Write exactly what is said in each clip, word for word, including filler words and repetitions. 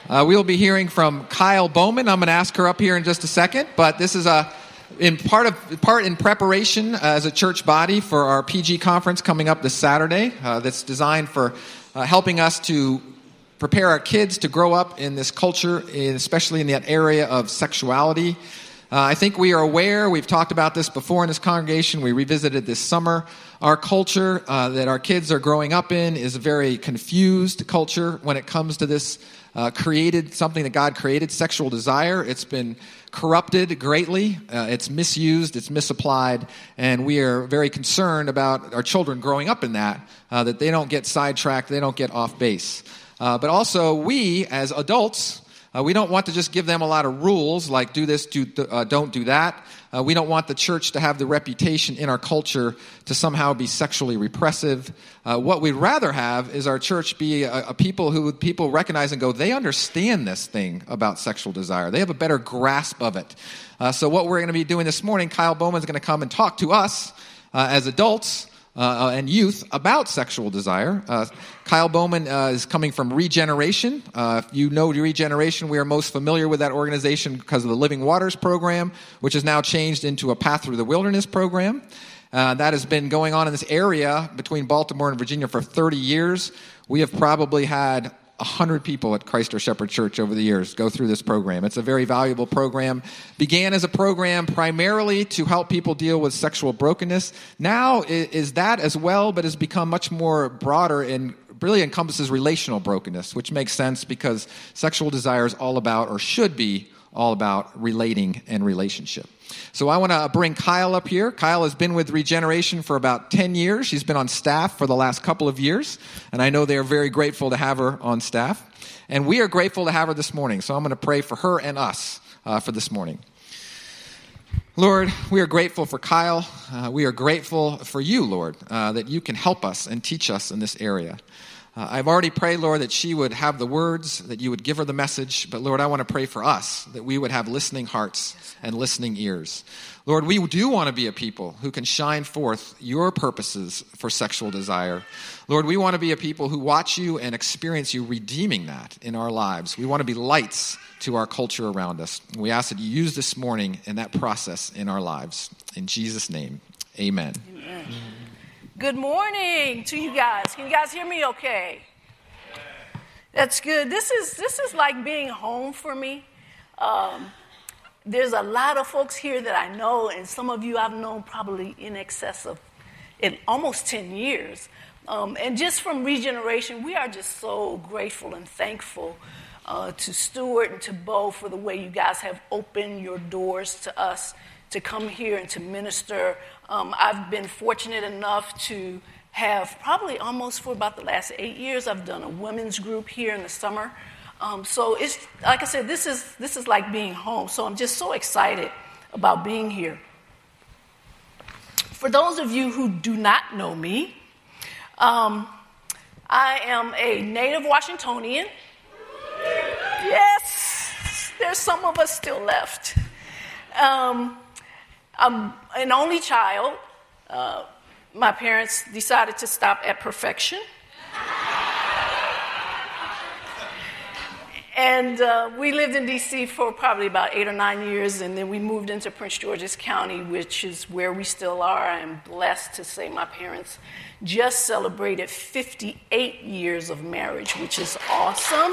Uh, we'll be hearing from Kyle Bowman. I'm going to ask her up here in just a second, but this is a in part of part in preparation uh, as a church body for our P G conference coming up this Saturday. Uh, that's designed for uh, helping us to prepare our kids to grow up in this culture, in, especially in that area of sexuality. Uh, I think we are aware, we've talked about this before in this congregation, we revisited this summer. Our culture uh, that our kids are growing up in is a very confused culture when it comes to this uh, created, something that God created, sexual desire. It's been corrupted greatly, uh, it's misused, it's misapplied, and we are very concerned about our children growing up in that, uh, that they don't get sidetracked, they don't get off base. Uh, but also, we as adults, Uh, we don't want to just give them a lot of rules like do this, do, uh, don't do that. Uh, we don't want the church to have the reputation in our culture to somehow be sexually repressive. Uh, what we'd rather have is our church be a, a people who people recognize and go, they understand this thing about sexual desire. They have a better grasp of it. Uh, so what we're going to be doing this morning, Kyle Bowman is going to come and talk to us uh, as adults Uh, and youth about sexual desire. Uh, Kyle Bowman uh, is coming from Regeneration. Uh, if you know Regeneration, we are most familiar with that organization because of the Living Waters program, which has now changed into a Path Through the Wilderness program. Uh, that has been going on in this area between Baltimore and Virginia for thirty years. We have probably had one hundred people at Christ Our Shepherd Church over the years go through this program. It's a very valuable program. Began as a program primarily to help people deal with sexual brokenness. Now is that as well, but has become much more broader and really encompasses relational brokenness, which makes sense because sexual desire is all about, or should be all about, relating and relationship. So I want to bring Kyle up here. Kyle has been with Regeneration for about ten years. She's been on staff for the last couple of years, and I know they are very grateful to have her on staff. And we are grateful to have her this morning, so I'm going to pray for her and us uh, for this morning. Lord, we are grateful for Kyle. Uh, we are grateful for you, Lord, uh, that you can help us and teach us in this area. Uh, I've already prayed, Lord, that she would have the words, that you would give her the message. But, Lord, I want to pray for us, that we would have listening hearts and listening ears. Lord, we do want to be a people who can shine forth your purposes for sexual desire. Lord, we want to be a people who watch you and experience you redeeming that in our lives. We want to be lights to our culture around us. We ask that you use this morning in that process in our lives. In Jesus' name, amen. Amen. Good morning to you guys. Can you guys hear me okay? That's good. This is this is like being home for me. Um, there's a lot of folks here that I know, and some of you I've known probably in excess of in almost ten years. Um, and just from Regeneration, we are just so grateful and thankful uh, to Stuart and to Bo for the way you guys have opened your doors to us to come here and to minister. Um, I've been fortunate enough to have probably almost for about the last eight years, I've done a women's group here in the summer. Um, so it's like I said, this is this is like being home. So I'm just so excited about being here. For those of you who do not know me, um, I am a native Washingtonian. Yes, there's some of us still left. Um, I'm an only child. Uh, my parents decided to stop at perfection. And uh, we lived in D C for probably about eight or nine years, and then we moved into Prince George's County, which is where we still are. I am blessed to say my parents just celebrated fifty-eight years of marriage, which is awesome.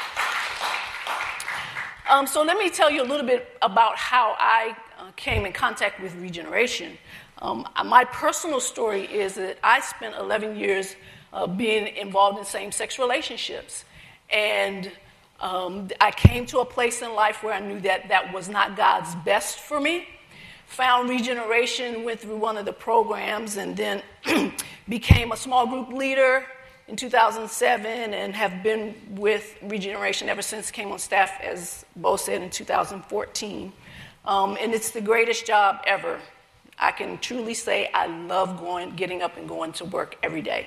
Um, so let me tell you a little bit about how I uh, came in contact with Regeneration. Um, my personal story is that I spent eleven years uh, being involved in same-sex relationships. And um, I came to a place in life where I knew that that was not God's best for me. Found Regeneration, went through one of the programs, and then became a small group leader in two thousand seven and have been with Regeneration ever since. Came on staff, as Bo said, in two thousand fourteen. Um, and it's the greatest job ever. I can truly say I love going, getting up and going to work every day.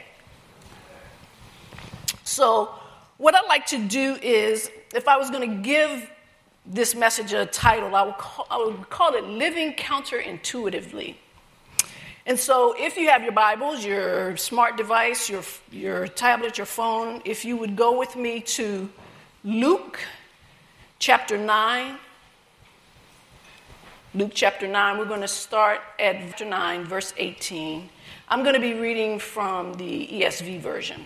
So what I'd like to do is, if I was going to give this message a title, I would call, I would call it Living Counterintuitively. And so if you have your Bibles, your smart device, your, your tablet, your phone, if you would go with me to Luke chapter nine. Luke chapter nine, we're going to start at chapter nine, verse eighteen. I'm going to be reading from the E S V version.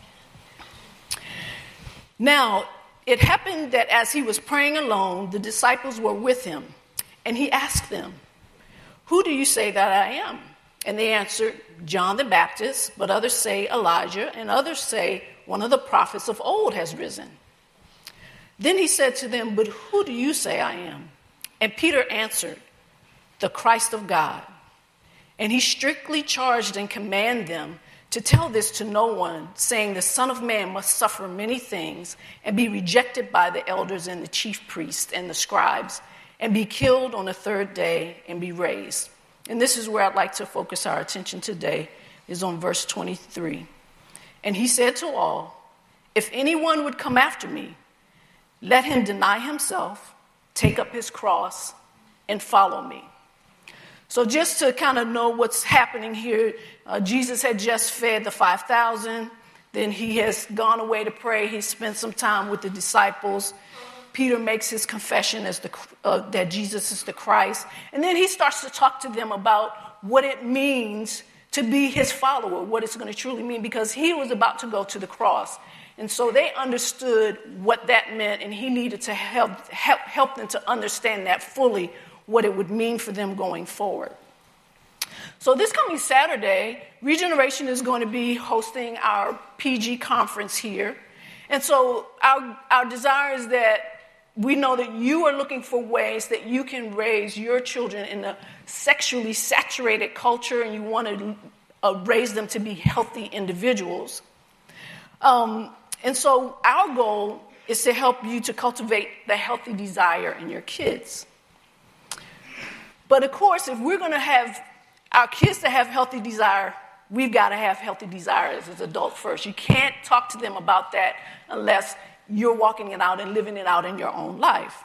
Now, it happened that as he was praying alone, the disciples were with him, and he asked them, "Who do you say that I am?" And they answered, "John the Baptist, but others say Elijah, and others say one of the prophets of old has risen." Then he said to them, "But who do you say I am?" And Peter answered, "The Christ of God." And he strictly charged and commanded them to tell this to no one, saying, "The Son of Man must suffer many things and be rejected by the elders and the chief priests and the scribes, and be killed on the third day and be raised." And this is where I'd like to focus our attention today, is on verse twenty-three. And he said to all, "If anyone would come after me, let him deny himself, take up his cross, and follow me." So just to kind of know what's happening here, uh, Jesus had just fed the five thousand. Then he has gone away to pray. He spent some time with the disciples. Peter makes his confession as the, uh, that Jesus is the Christ. And then he starts to talk to them about what it means to be his follower, what it's going to truly mean, because he was about to go to the cross. And so they understood what that meant, and he needed to help, help, help them to understand that fully, what it would mean for them going forward. So this coming Saturday, Regeneration is going to be hosting our P G conference here. And so our, our desire is that we know that you are looking for ways that you can raise your children in a sexually saturated culture, and you want to uh, raise them to be healthy individuals. Um, and so our goal is to help you to cultivate the healthy desire in your kids. But of course, if we're going to have our kids to have healthy desire, we've got to have healthy desires as adults first. You can't talk to them about that unless you're walking it out and living it out in your own life.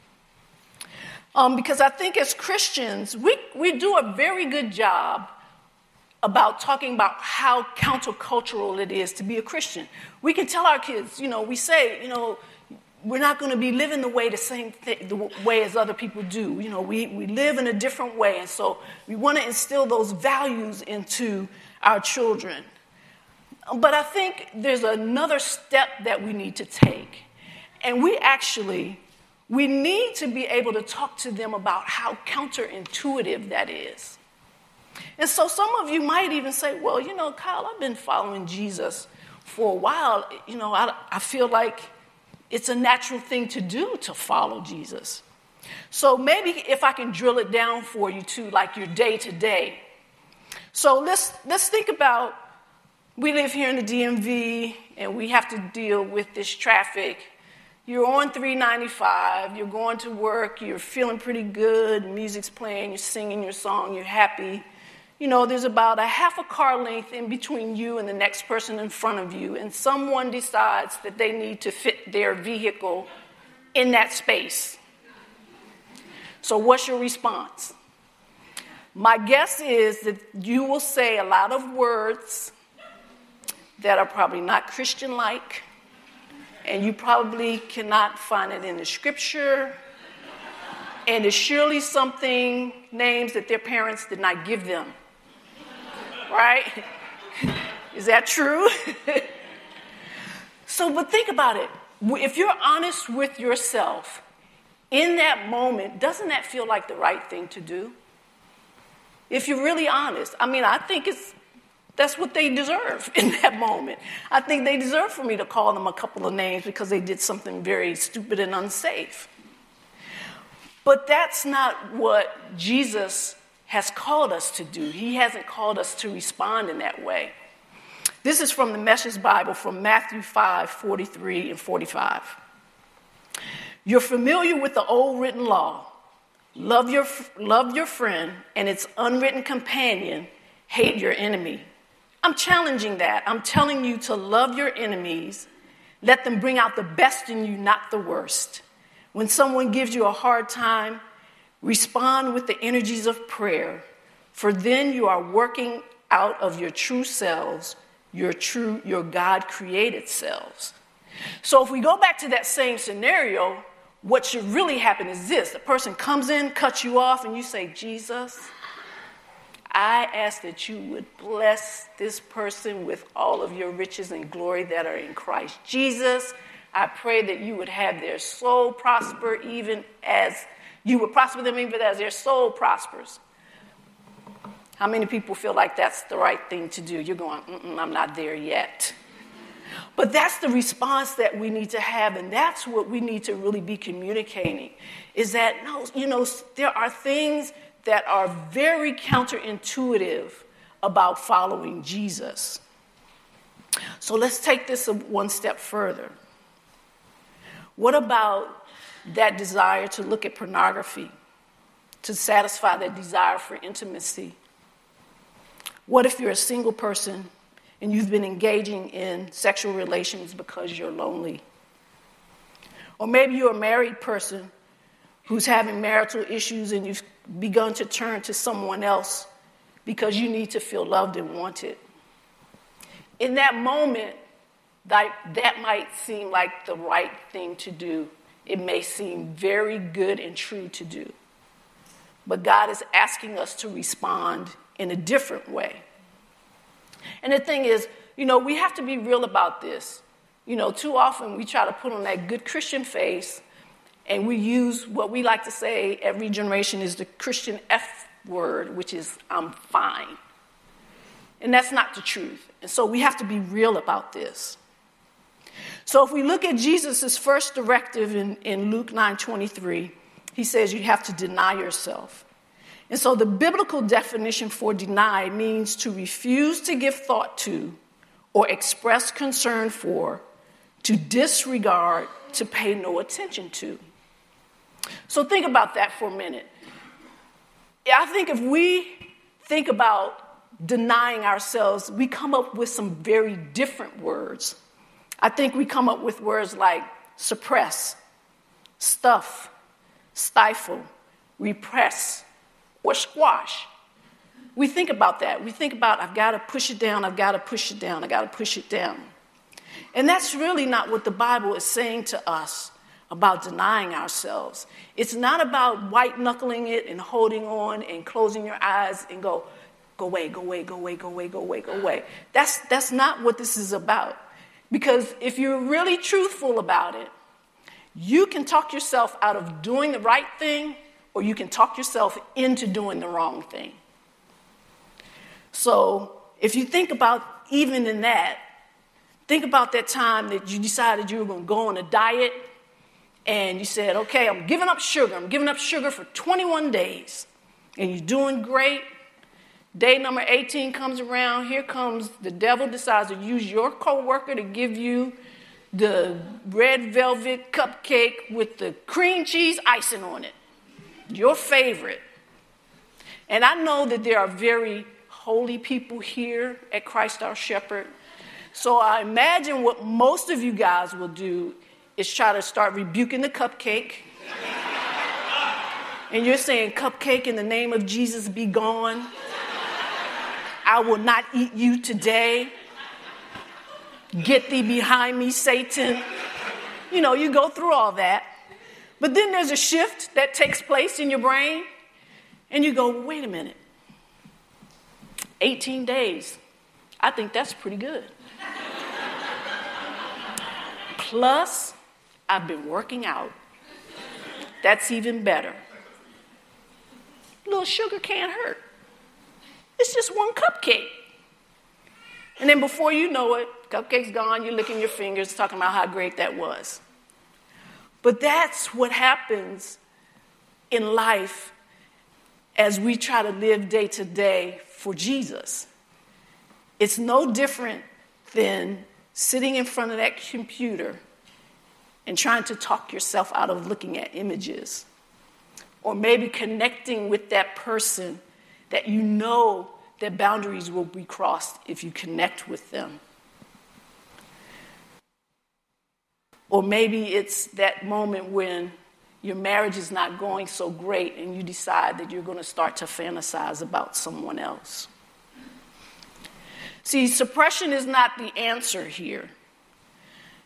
Um, because I think as Christians, we, we do a very good job about talking about how countercultural it is to be a Christian. We can tell our kids, you know, we say, you know, we're not going to be living the way the same th- the way as other people do. You know, we, we live in a different way, and so we want to instill those values into our children. But I think there's another step that we need to take, and we actually we need to be able to talk to them about how counterintuitive that is. And so some of you might even say, "Well, you know, Kyle, I've been following Jesus for a while. You know, I, I feel like it's a natural thing to do to follow Jesus." So maybe if I can drill it down for you to like your day to day. So let's let's think about, we live here in the D M V and we have to deal with this traffic. You're on three ninety-five, you're going to work, you're feeling pretty good, music's playing, you're singing your song, you're happy. You know, there's about a half a car length in between you and the next person in front of you, and someone decides that they need to fit their vehicle in that space. So what's your response? My guess is that you will say a lot of words that are probably not Christian-like, and you probably cannot find it in the scripture, and it's surely something, names that their parents did not give them. Right? Is that true? So, but think about it. If you're honest with yourself, in that moment, doesn't that feel like the right thing to do? If you're really honest. I mean, I think it's that's what they deserve in that moment. I think they deserve for me to call them a couple of names because they did something very stupid and unsafe. But that's not what Jesus has called us to do. He hasn't called us to respond in that way. This is from the Message Bible from Matthew five, forty-three and forty-five. You're familiar with the old written law. Love your, love your friend and its unwritten companion. Hate your enemy. I'm challenging that. I'm telling you to love your enemies. Let them bring out the best in you, not the worst. When someone gives you a hard time, respond with the energies of prayer, for then you are working out of your true selves, your true, your God-created selves. So if we go back to that same scenario, what should really happen is this. The person comes in, cuts you off, and you say, Jesus, I ask that you would bless this person with all of your riches and glory that are in Christ Jesus. I pray that you would have their soul prosper even as you would prosper them even as their soul prospers. How many people feel like that's the right thing to do? You're going, Mm-mm, I'm not there yet. But that's the response that we need to have, and that's what we need to really be communicating, is that, no, you know, there are things that are very counterintuitive about following Jesus. So let's take this one step further. What about that desire to look at pornography, to satisfy that desire for intimacy? What if you're a single person and you've been engaging in sexual relations because you're lonely? Or maybe you're a married person who's having marital issues and you've begun to turn to someone else because you need to feel loved and wanted. In that moment, that, that might seem like the right thing to do. It may seem very good and true to do. But God is asking us to respond in a different way. And the thing is, you know, we have to be real about this. You know, too often we try to put on that good Christian face, and we use what we like to say every generation is the Christian F word, which is I'm fine. And that's not the truth. And so we have to be real about this. So if we look at Jesus' first directive in, in Luke nine twenty-three, he says you have to deny yourself. And so the biblical definition for deny means to refuse to give thought to or express concern for, to disregard, to pay no attention to. So think about that for a minute. I think if we think about denying ourselves, we come up with some very different words. I think we come up with words like suppress, stuff, stifle, repress, or squash. We think about that. We think about, I've got to push it down, I've got to push it down, I've got to push it down. And that's really not what the Bible is saying to us about denying ourselves. It's not about white-knuckling it and holding on and closing your eyes and go, go away, go away, go away, go away, go away, go away. That's, that's not what this is about. Because if you're really truthful about it, you can talk yourself out of doing the right thing, or you can talk yourself into doing the wrong thing. So if you think about even in that, think about that time that you decided you were going to go on a diet, and you said, okay, I'm giving up sugar. I'm giving up sugar for twenty-one days. And you're doing great. Day number eighteen comes around. Here comes the devil decides to use your coworker to give you the red velvet cupcake with the cream cheese icing on it. Your favorite. And I know that there are very holy people here at Christ Our Shepherd. So I imagine what most of you guys will do is try to start rebuking the cupcake. And you're saying, cupcake, in the name of Jesus, be gone. I will not eat you today. Get thee behind me, Satan. You know, you go through all that. But then there's a shift that takes place in your brain. And you go, wait a minute. eighteen days. I think that's pretty good. Plus, I've been working out. That's even better. A little sugar can't hurt. It's just one cupcake. And then before you know it, cupcake's gone, you're licking your fingers, talking about how great that was. But that's what happens in life as we try to live day to day for Jesus. It's no different than sitting in front of that computer and trying to talk yourself out of looking at images. Or maybe connecting with that person that you know that boundaries will be crossed if you connect with them. Or maybe it's that moment when your marriage is not going so great and you decide that you're going to start to fantasize about someone else. See, suppression is not the answer here.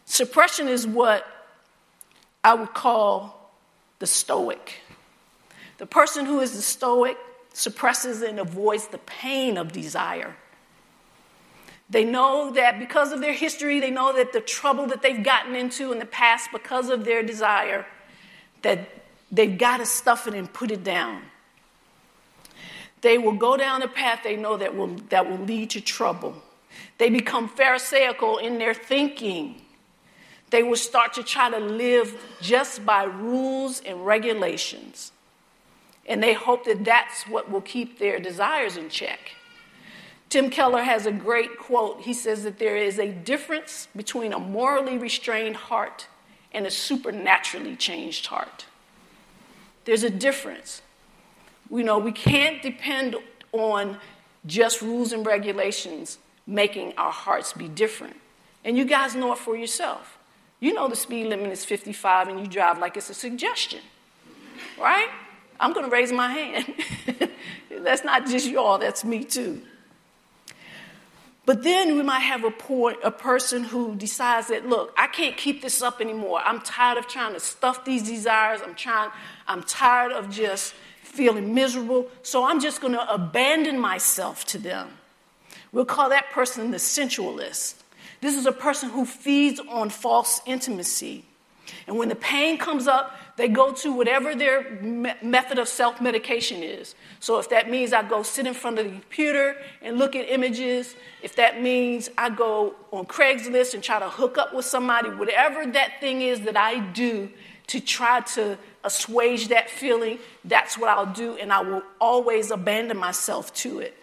Suppression is what I would call the stoic. The person who is the stoic suppresses and avoids the pain of desire. They know that because of their history, they know that the trouble that they've gotten into in the past because of their desire, that they've got to stuff it and put it down. They will go down a path they know that will, that will lead to trouble. They become pharisaical in their thinking. They will start to try to live just by rules and regulations. And they hope that that's what will keep their desires in check. Tim Keller has a great quote. He says that there is a difference between a morally restrained heart and a supernaturally changed heart. There's a difference. We know we can't depend on just rules and regulations making our hearts be different. And you guys know it for yourself. You know the speed limit is fifty-five and you drive like it's a suggestion, right? I'm going to raise my hand. That's not just y'all, that's me too. But then we might have a, poor, a person who decides that, look, I can't keep this up anymore. I'm tired of trying to stuff these desires. I'm trying, I'm tired of just feeling miserable. So I'm just going to abandon myself to them. We'll call that person the sensualist. This is a person who feeds on false intimacy. And when the pain comes up, they go to whatever their me- method of self-medication is. So if that means I go sit in front of the computer and look at images, if that means I go on Craigslist and try to hook up with somebody, whatever that thing is that I do to try to assuage that feeling, that's what I'll do, and I will always abandon myself to it.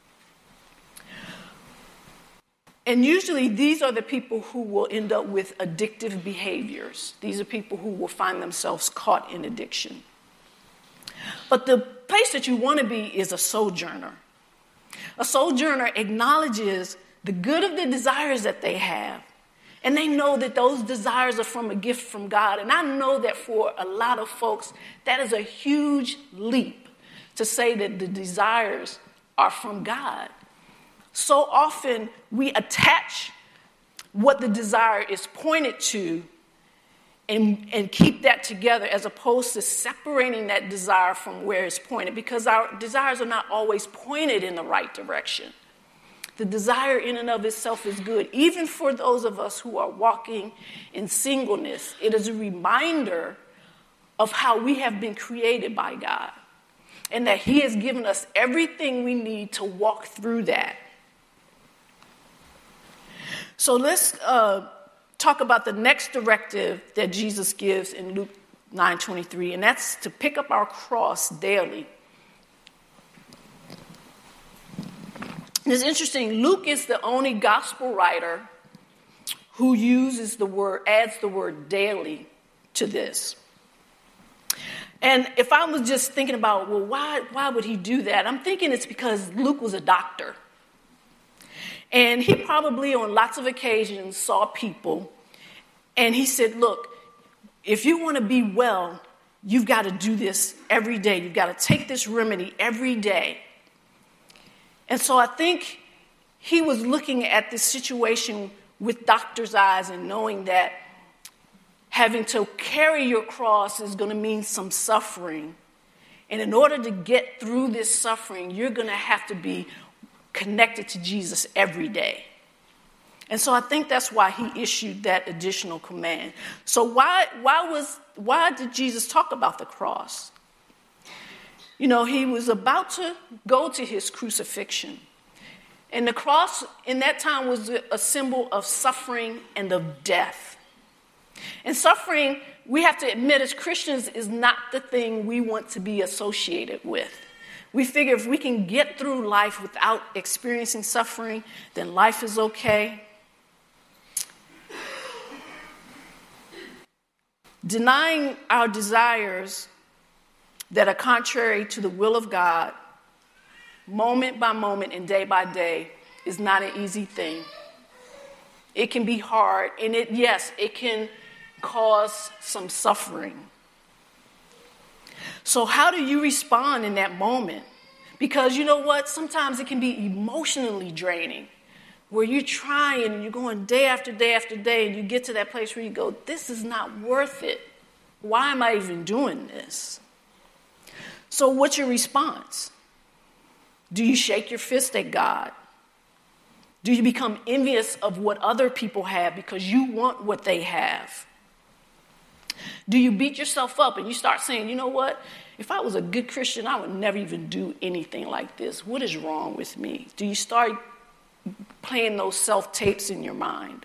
And usually these are the people who will end up with addictive behaviors. These are people who will find themselves caught in addiction. But the place that you want to be is a sojourner. A sojourner acknowledges the good of the desires that they have. And they know that those desires are from a gift from God. And I know that for a lot of folks, that is a huge leap to say that the desires are from God. So often we attach what the desire is pointed to and, and keep that together as opposed to separating that desire from where it's pointed, because our desires are not always pointed in the right direction. The desire in and of itself is good. Even for those of us who are walking in singleness, it is a reminder of how we have been created by God and that He has given us everything we need to walk through that. So let's uh, talk about the next directive that Jesus gives in Luke nine twenty-three, and that's to pick up our cross daily. It's interesting. Luke is the only gospel writer who uses the word, adds the word daily to this. And if I was just thinking about, well, why, why would he do that? I'm thinking it's because Luke was a doctor. And he probably on lots of occasions saw people and he said, look, if you want to be well, you've got to do this every day. You've got to take this remedy every day. And so I think he was looking at this situation with doctor's eyes and knowing that having to carry your cross is going to mean some suffering. And in order to get through this suffering, you're going to have to be connected to Jesus every day. And so I think that's why he issued that additional command. So why, why, was, why did Jesus talk about the cross? You know, he was about to go to his crucifixion. And the cross in that time was a symbol of suffering and of death. And suffering, we have to admit as Christians, is not the thing we want to be associated with. We figure if we can get through life without experiencing suffering, then life is okay. Denying our desires that are contrary to the will of God, moment by moment and day by day, is not an easy thing. It can be hard, and it, yes, it can cause some suffering. So how do you respond in that moment? Because you know what? Sometimes it can be emotionally draining where you're trying and you're going day after day after day, and you get to that place where you go, this is not worth it. Why am I even doing this? So what's your response? Do you shake your fist at God? Do you become envious of what other people have because you want what they have? Do you beat yourself up and you start saying, you know what? If I was a good Christian, I would never even do anything like this. What is wrong with me? Do you start playing those self-tapes in your mind?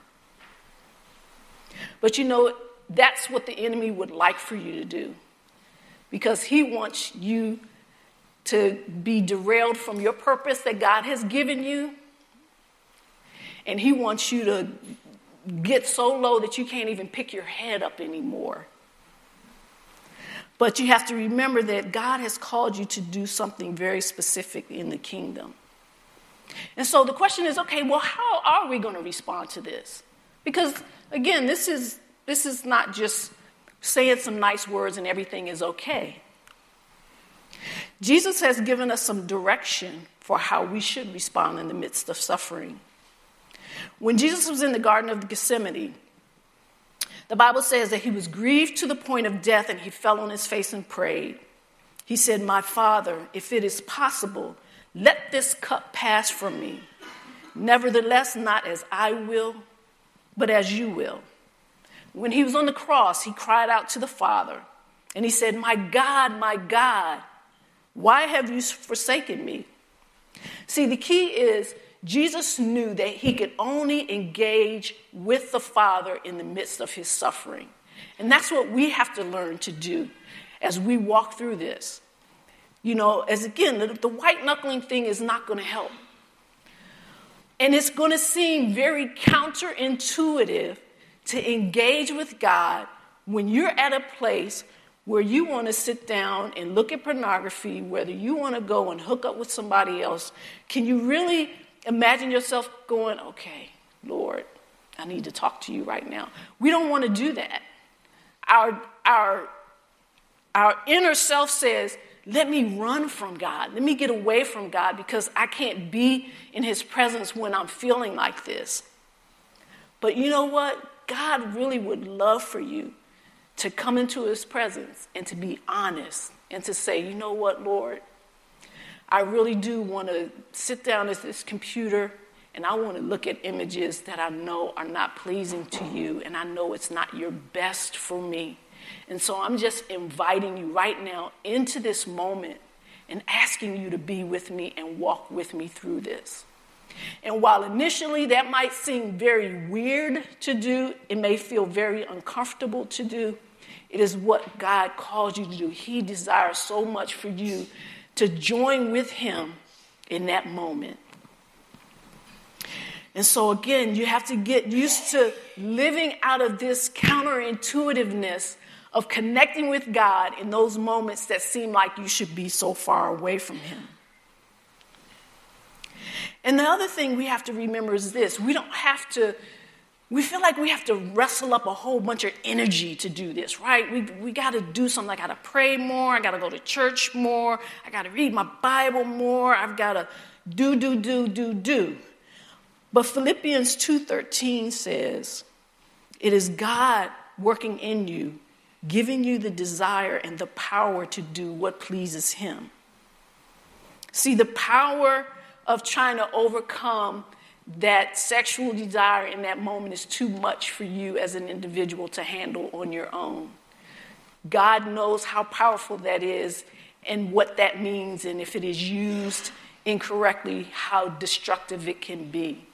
But you know, that's what the enemy would like for you to do, because he wants you to be derailed from your purpose that God has given you. And he wants you to get so low that you can't even pick your head up anymore. But you have to remember that God has called you to do something very specific in the kingdom. And so the question is, okay, well, how are we going to respond to this? Because, again, this is this is not just saying some nice words and everything is okay. Jesus has given us some direction for how we should respond in the midst of suffering. When Jesus was in the Garden of Gethsemane, the Bible says that he was grieved to the point of death, and he fell on his face and prayed. He said, my Father, if it is possible, let this cup pass from me. Nevertheless, not as I will, but as you will. When he was on the cross, he cried out to the Father, and he said, my God, my God, why have you forsaken me? See, the key is Jesus knew that he could only engage with the Father in the midst of his suffering. And that's what we have to learn to do as we walk through this. You know, as again, the, the white knuckling thing is not going to help. And it's going to seem very counterintuitive to engage with God when you're at a place where you want to sit down and look at pornography, whether you want to go and hook up with somebody else. Can you really imagine yourself going, okay, Lord, I need to talk to you right now? We don't want to do that. Our, our, our inner self says, let me run from God. Let me get away from God because I can't be in his presence when I'm feeling like this. But you know what? God really would love for you to come into his presence and to be honest and to say, you know what, Lord? I really do want to sit down at this computer and I want to look at images that I know are not pleasing to you, and I know it's not your best for me. And so I'm just inviting you right now into this moment and asking you to be with me and walk with me through this. And while initially that might seem very weird to do, it may feel very uncomfortable to do, it is what God calls you to do. He desires so much for you to join with him in that moment. And so again, you have to get used to living out of this counterintuitiveness of connecting with God in those moments that seem like you should be so far away from him. And the other thing we have to remember is this. We don't have to, we feel like we have to wrestle up a whole bunch of energy to do this, right? We we got to do something. I got to pray more. I got to go to church more. I got to read my Bible more. I've got to do, do, do, do, do. But Philippians two thirteen says, it is God working in you, giving you the desire and the power to do what pleases him. See, the power of trying to overcome that sexual desire in that moment is too much for you as an individual to handle on your own. God knows how powerful that is and what that means, and if it is used incorrectly, how destructive it can be.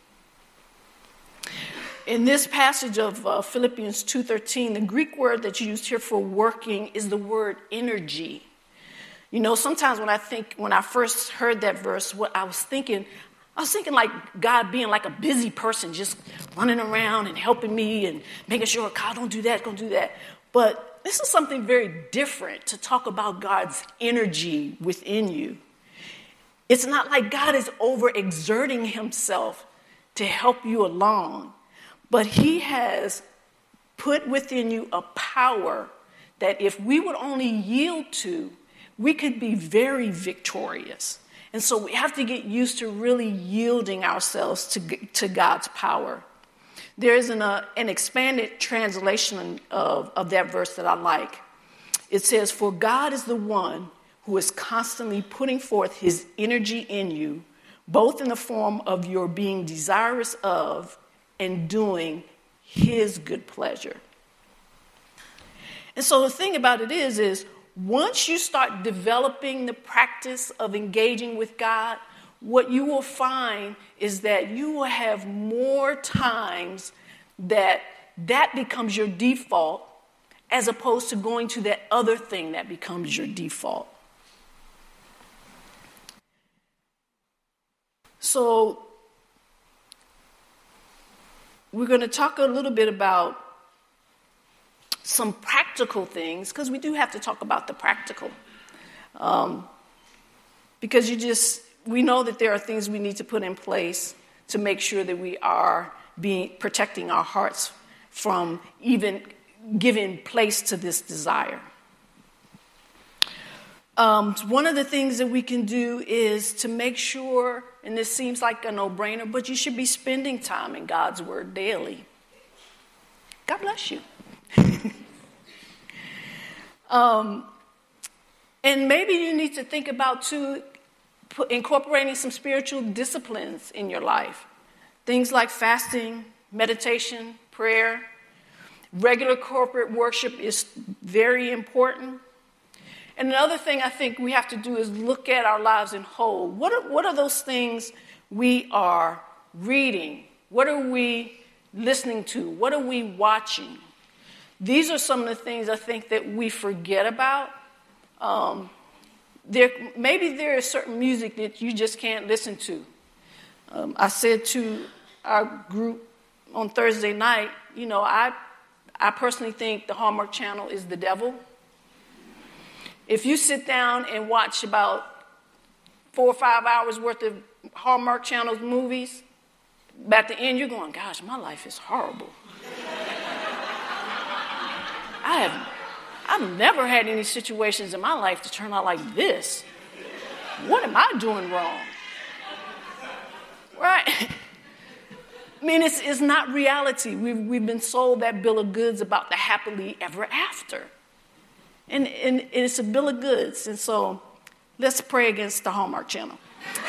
In this passage of uh, Philippians two thirteen, the Greek word that's used here for working is the word energy. You know, sometimes when I think, when I first heard that verse, what I was thinking, I was thinking like God being like a busy person, just running around and helping me and making sure, God, don't do that, don't do that. But this is something very different to talk about God's energy within you. It's not like God is overexerting himself to help you along, but he has put within you a power that if we would only yield to, we could be very victorious. And so we have to get used to really yielding ourselves to, to God's power. There is an, uh, an expanded translation of, of that verse that I like. It says, "For God is the one who is constantly putting forth his energy in you, both in the form of your being desirous of and doing his good pleasure." And so the thing about it is, is once you start developing the practice of engaging with God, what you will find is that you will have more times that that becomes your default as opposed to going to that other thing that becomes your default. So we're going to talk a little bit about some practical things, because we do have to talk about the practical. Um, because you just, we know that there are things we need to put in place to make sure that we are being protecting our hearts from even giving place to this desire. Um, one of the things that we can do is to make sure, and this seems like a no-brainer, but you should be spending time in God's Word daily. God bless you. um, and maybe you need to think about, too, put, incorporating some spiritual disciplines in your life. Things like fasting, meditation, prayer. Regular corporate worship is very important. And another thing I think we have to do is look at our lives in whole. What are, what are those things we are reading? What are we listening to? What are we watching? These are some of the things I think that we forget about. Um, there, maybe there is certain music that you just can't listen to. Um, I said to our group on Thursday night, you know, I, I personally think the Hallmark Channel is the devil. If you sit down and watch about four or five hours worth of Hallmark Channel movies, at the end you're going, gosh, my life is horrible. I have, I've never had any situations in my life to turn out like this. What am I doing wrong? Right? I mean, it's, it's not reality. We've, we've been sold that bill of goods about the happily ever after. And, and it's a bill of goods. And so let's pray against the Hallmark Channel.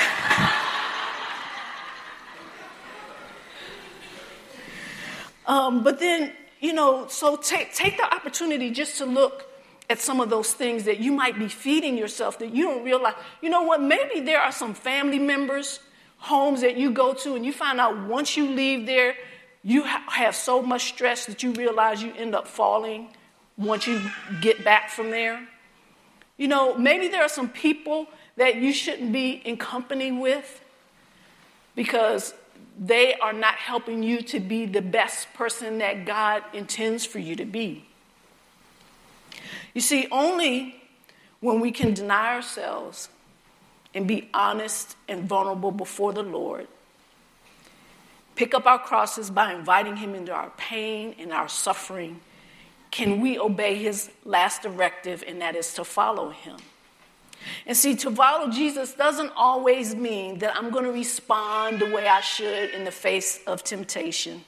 um, but then, you know, so take, take the opportunity just to look at some of those things that you might be feeding yourself that you don't realize. You know what? Maybe there are some family members, homes that you go to, and you find out once you leave there, you ha- have so much stress that you realize you end up falling once you get back from there. You know, maybe there are some people that you shouldn't be in company with because they are not helping you to be the best person that God intends for you to be. You see, only when we can deny ourselves and be honest and vulnerable before the Lord, pick up our crosses by inviting him into our pain and our suffering, can we obey his last directive, and that is to follow him. And see, to follow Jesus doesn't always mean that I'm going to respond the way I should in the face of temptation.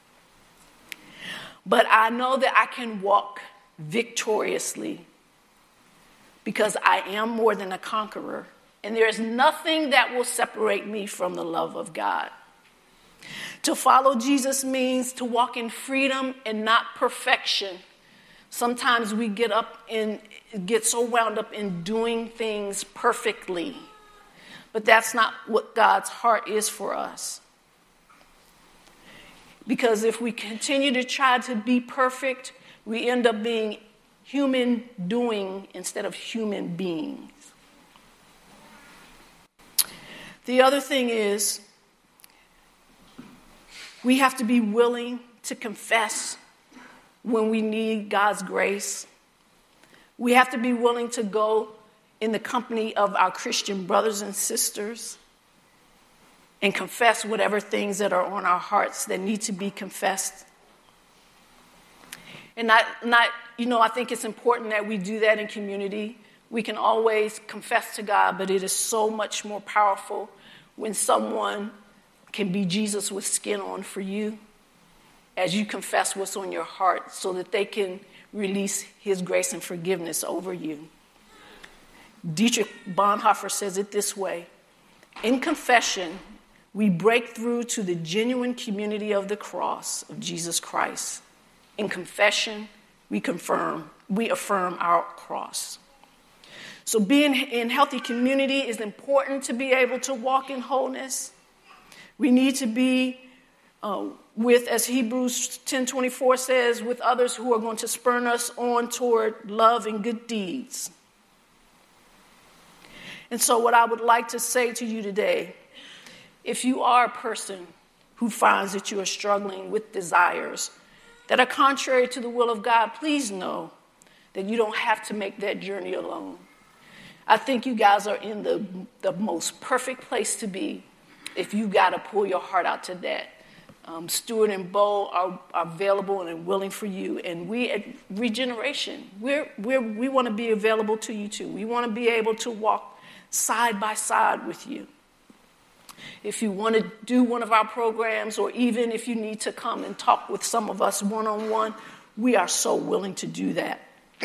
But I know that I can walk victoriously because I am more than a conqueror, and there is nothing that will separate me from the love of God. To follow Jesus means to walk in freedom and not perfection. Sometimes we get up and get so wound up in doing things perfectly. But that's not what God's heart is for us. Because if we continue to try to be perfect, we end up being human doing instead of human beings. The other thing is, we have to be willing to confess when we need God's grace. We have to be willing to go in the company of our Christian brothers and sisters and confess whatever things that are on our hearts that need to be confessed. And not, not, you know, I think it's important that we do that in community We can always confess to God, but it is so much more powerful when someone can be Jesus with skin on for you as you confess what's on your heart so that they can release his grace and forgiveness over you. Dietrich Bonhoeffer says it this way: in confession, we break through to the genuine community of the cross of Jesus Christ. In confession, we confirm, we affirm our cross. So being in healthy community is important to be able to walk in wholeness. We need to be uh, with, as Hebrews ten twenty-four says, with others who are going to spur us on toward love and good deeds. And so what I would like to say to you today, if you are a person who finds that you are struggling with desires that are contrary to the will of God, please know that you don't have to make that journey alone. I think you guys are in the, the most perfect place to be if you got to pull your heart out to that. Um, Stuart and Bo are, are available and willing for you. And we at Regeneration, we're, we're, we want to be available to you too. We want to be able to walk side by side with you. If you want to do one of our programs, or even if you need to come and talk with some of us one-on-one, we are so willing to do that.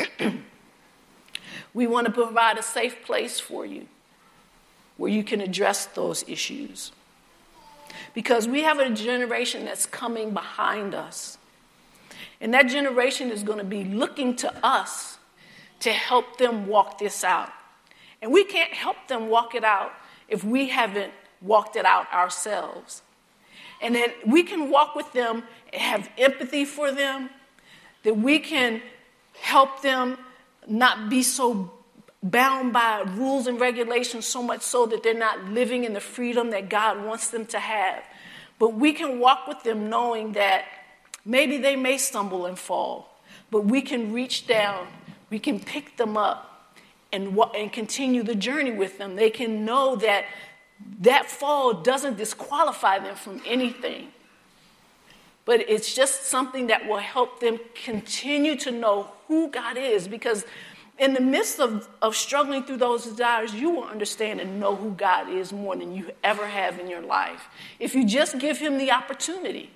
We want to provide a safe place for you where you can address those issues. Because we have a generation that's coming behind us. And that generation is going to be looking to us to help them walk this out. And we can't help them walk it out if we haven't walked it out ourselves. And that we can walk with them and have empathy for them, that we can help them not be so bound by rules and regulations so much so that they're not living in the freedom that God wants them to have. But we can walk with them knowing that maybe they may stumble and fall, but we can reach down, we can pick them up and, and continue the journey with them. They can know that that fall doesn't disqualify them from anything, but it's just something that will help them continue to know who God is, because in the midst of, of struggling through those desires, you will understand and know who God is more than you ever have in your life, if you just give him the opportunity.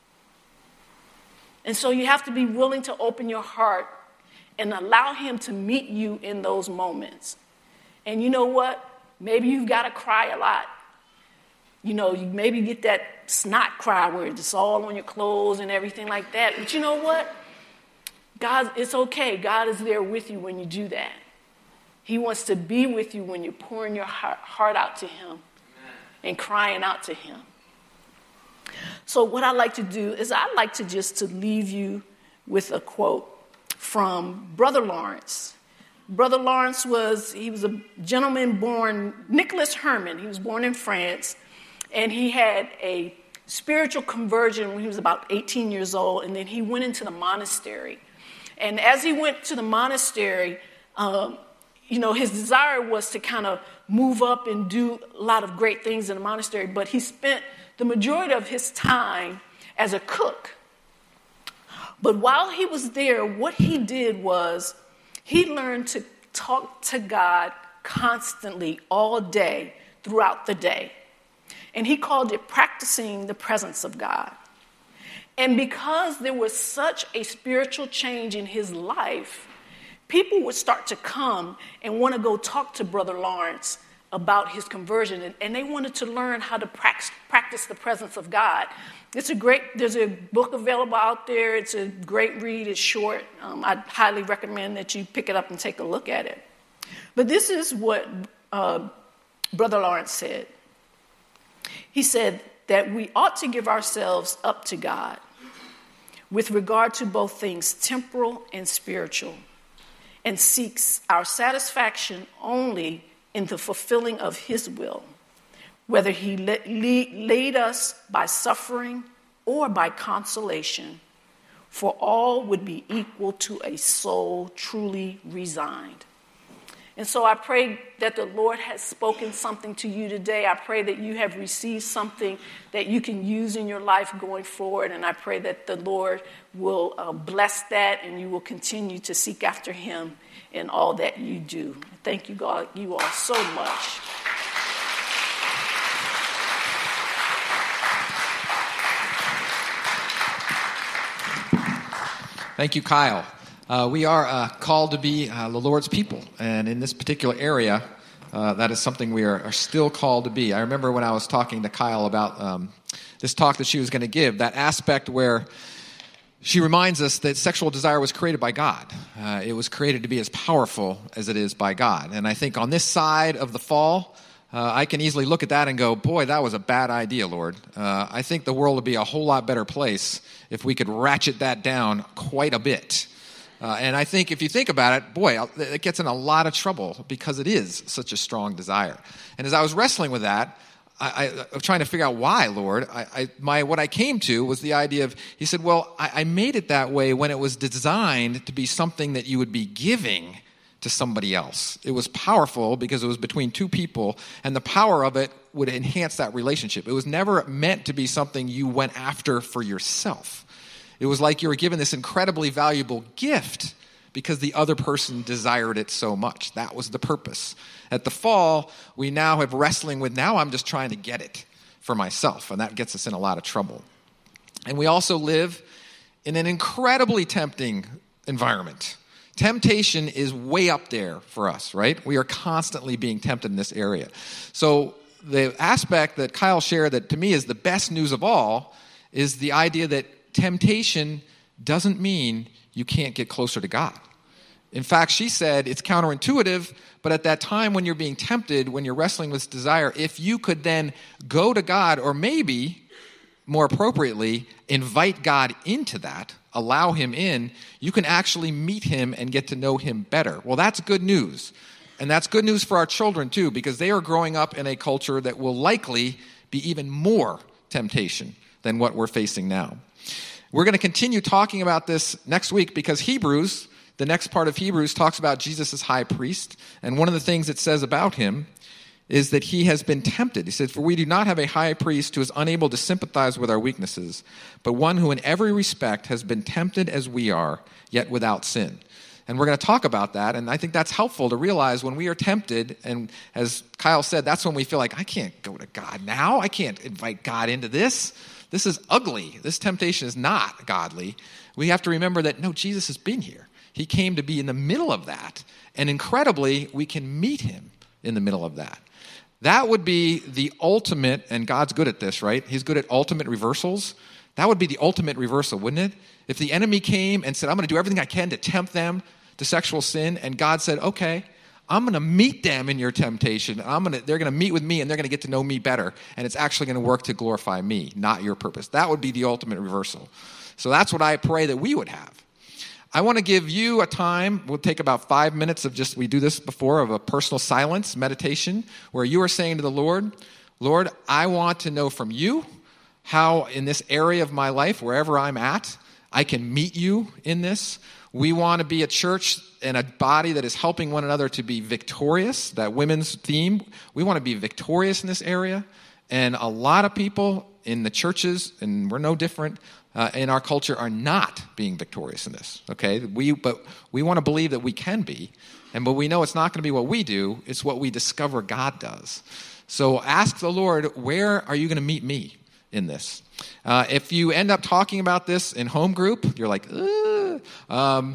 And so you have to be willing to open your heart and allow him to meet you in those moments. And you know what? Maybe you've got to cry a lot. You know, you maybe get that snot cry where it's all on your clothes and everything like that. But you know what? God, it's okay. God is there with you when you do that. He wants to be with you when you're pouring your heart, heart out to him. Amen. And crying out to him. So what I like to do is I like to just to leave you with a quote from Brother Lawrence. Brother Lawrence was, he was a gentleman born, Nicholas Herman. He was born in France, and he had a spiritual conversion when he was about eighteen years old, and then he went into the monastery. And as he went to the monastery, um, you know, his desire was to kind of move up and do a lot of great things in the monastery, but he spent the majority of his time as a cook. But while he was there, what he did was he learned to talk to God constantly all day, throughout the day. And he called it practicing the presence of God. And because there was such a spiritual change in his life, people would start to come and want to go talk to Brother Lawrence about his conversion. And, and they wanted to learn how to practice, practice the presence of God. It's a great, there's a book available out there. It's a great read. It's short. Um, I highly recommend that you pick it up and take a look at it. But this is what uh, Brother Lawrence said. He said that we ought to give ourselves up to God with regard to both things temporal and spiritual, and seeks our satisfaction only in the fulfilling of his will, whether he le- le- laid us by suffering or by consolation, for all would be equal to a soul truly resigned. And so I pray that the Lord has spoken something to you today. I pray that you have received something that you can use in your life going forward. And I pray that the Lord will uh, bless that and you will continue to seek after him in all that you do. Thank you, God, you all so much. Thank you, Kyle. Uh, we are uh, called to be uh, the Lord's people, and in this particular area, uh, that is something we are, are still called to be. I remember when I was talking to Kyle about um, this talk that she was going to give, that aspect where she reminds us that sexual desire was created by God. Uh, it was created to be as powerful as it is by God. And I think on this side of the fall, uh, I can easily look at that and go, boy, that was a bad idea, Lord. Uh, I think the world would be a whole lot better place if we could ratchet that down quite a bit. Uh, and I think if you think about it, boy, it gets in a lot of trouble because it is such a strong desire. And as I was wrestling with that, I, I, I was trying to figure out why, Lord. I, I, my what I came to was the idea of, he said, well, I, I made it that way when it was designed to be something that you would be giving to somebody else. It was powerful because it was between two people, and the power of it would enhance that relationship. It was never meant to be something you went after for yourself. It was like you were given this incredibly valuable gift because the other person desired it so much. That was the purpose. At the fall, we now have wrestling with, now I'm just trying to get it for myself, and that gets us in a lot of trouble. And we also live in an incredibly tempting environment. Temptation is way up there for us, right? We are constantly being tempted in this area. So the aspect that Kyle shared that to me is the best news of all is the idea that temptation doesn't mean you can't get closer to God. In fact, she said it's counterintuitive, but at that time when you're being tempted, when you're wrestling with desire, if you could then go to God, or maybe more appropriately, invite God into that, allow him in, you can actually meet him and get to know him better. Well, that's good news. And that's good news for our children too, because they are growing up in a culture that will likely be even more temptation than what we're facing now. We're going to continue talking about this next week because Hebrews, the next part of Hebrews, talks about Jesus as high priest. And one of the things it says about him is that he has been tempted. He said, for we do not have a high priest who is unable to sympathize with our weaknesses, but one who in every respect has been tempted as we are, yet without sin. And we're going to talk about that, and I think that's helpful to realize when we are tempted, and as Kyle said, that's when we feel like, I can't go to God now. I can't invite God into this. This is ugly. This temptation is not godly. We have to remember that, no, Jesus has been here. He came to be in the middle of that. And incredibly, we can meet him in the middle of that. That would be the ultimate, and God's good at this, right? He's good at ultimate reversals. That would be the ultimate reversal, wouldn't it? If the enemy came and said, I'm going to do everything I can to tempt them to sexual sin, and God said, okay, I'm going to meet them in your temptation. I'm going to, they're going to meet with me, and they're going to get to know me better, and it's actually going to work to glorify me, not your purpose. That would be the ultimate reversal. So that's what I pray that we would have. I want to give you a time, we'll take about five minutes of just, we do this before, of a personal silence, meditation, where you are saying to the Lord, Lord, I want to know from you how in this area of my life, wherever I'm at, I can meet you in this. We want to be a church and a body that is helping one another to be victorious, that women's theme. We want to be victorious in this area. And a lot of people in the churches, and we're no different, uh, in our culture are not being victorious in this, okay? We, but we want to believe that we can be. And but we know it's not going to be what we do. It's what we discover God does. So ask the Lord, where are you going to meet me in this? Uh, if you end up talking about this in home group, you're like, ugh. Um,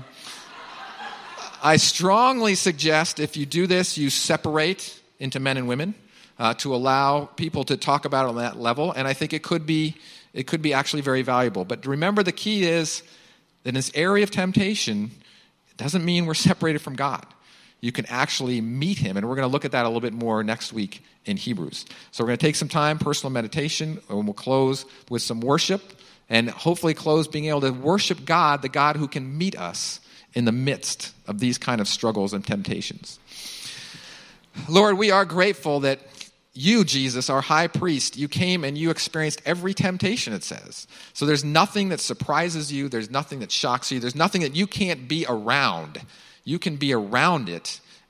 I strongly suggest if you do this, you separate into men and women uh, to allow people to talk about it on that level. And I think it could be it could be actually very valuable. But remember, the key is that in this area of temptation, it doesn't mean we're separated from God. You can actually meet him. And we're going to look at that a little bit more next week in Hebrews. So we're going to take some time, personal meditation, and we'll close with some worship, and hopefully close being able to worship God, the God who can meet us in the midst of these kind of struggles and temptations. Lord, we are grateful that you, Jesus, our high priest, you came and you experienced every temptation, it says. So there's nothing that surprises you. There's nothing that shocks you. There's nothing that you can't be around. You can be around it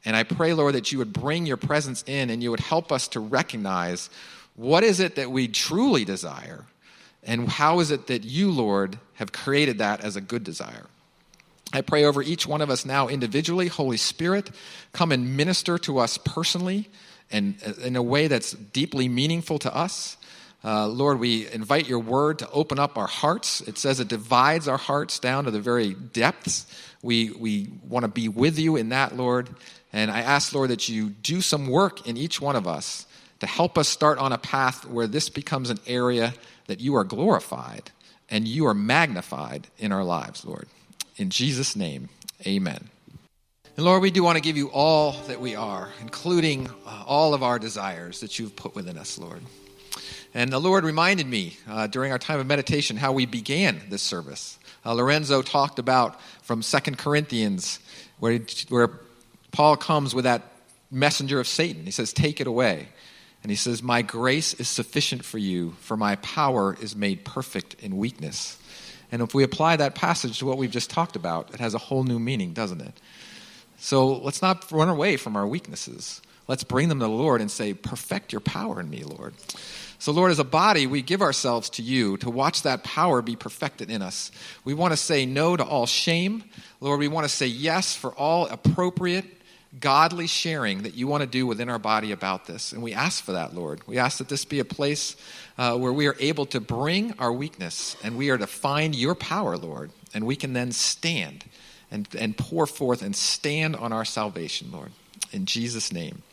And I pray, Lord, that you would bring your presence in and you would help us to recognize what is it that we truly desire and how is it that you, Lord, have created that as a good desire. I pray over each one of us now individually. Holy Spirit, come and minister to us personally and in a way that's deeply meaningful to us. Uh, Lord, we invite your word to open up our hearts. It says it divides our hearts down to the very depths. We we want to be with you in that, Lord. And I ask, Lord, that you do some work in each one of us to help us start on a path where this becomes an area that you are glorified and you are magnified in our lives, Lord. In Jesus' name, amen. And Lord, we do want to give you all that we are, including uh, all of our desires that you've put within us, Lord. And the Lord reminded me uh, during our time of meditation how we began this service. Uh, Lorenzo talked about from Second Corinthians where, where Paul comes with that messenger of Satan. He says, take it away. And he says, my grace is sufficient for you, for my power is made perfect in weakness. And if we apply that passage to what we've just talked about, it has a whole new meaning, doesn't it? So let's not run away from our weaknesses. Let's bring them to the Lord and say, perfect your power in me, Lord. So, Lord, as a body, we give ourselves to you to watch that power be perfected in us. We want to say no to all shame. Lord, we want to say yes for all appropriate, godly sharing that you want to do within our body about this. And we ask for that, Lord. We ask that this be a place uh, where we are able to bring our weakness and we are to find your power, Lord. And we can then stand and, and pour forth and stand on our salvation, Lord. In Jesus' name,